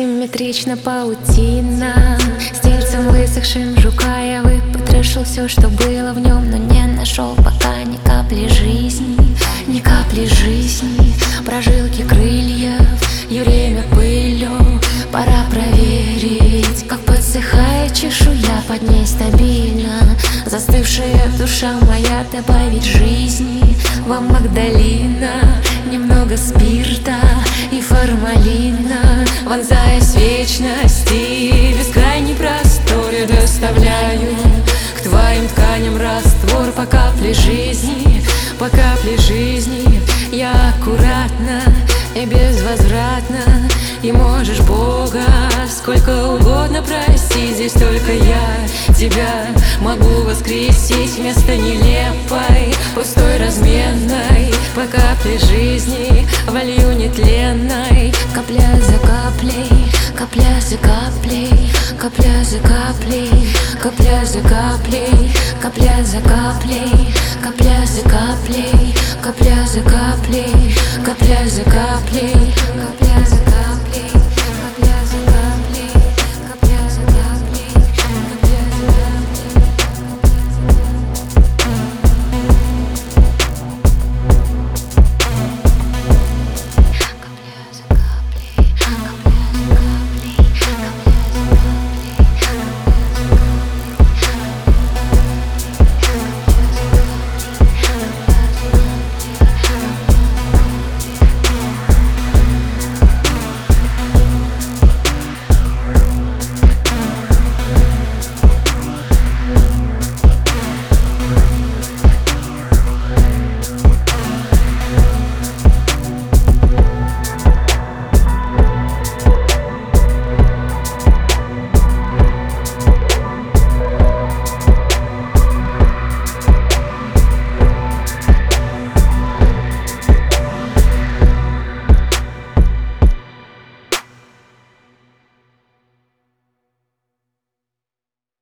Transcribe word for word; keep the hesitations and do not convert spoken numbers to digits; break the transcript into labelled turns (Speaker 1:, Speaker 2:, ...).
Speaker 1: Симметрично паутина, с тельцем высохшим жука. Я выпотрошил все, что было в нем, но не нашел пока ни капли жизни, ни капли жизни. Прожилки крыльев и время пылью. Пора проверить, как подсыхает чешуя под ней стабильно. Застывшая душа моя, добавить жизни вам, Магдалина. Немного спирта и формалина, вонзаясь в вечности, в бескрайний простор я доставляю к твоим тканям раствор. По капле жизни, по капле жизни. Я аккуратно и безвозвратно, и можешь Бога сколько угодно простить. Здесь только я тебя могу воскресить вместо нелепой, пустой, разменной. По капле жизни, волью нетленной. Капля за каплей, капля за каплей, капля за каплей, капля за каплей, капля за каплей, капля за каплей, капля за каплей, капля за каплей, капля за каплей.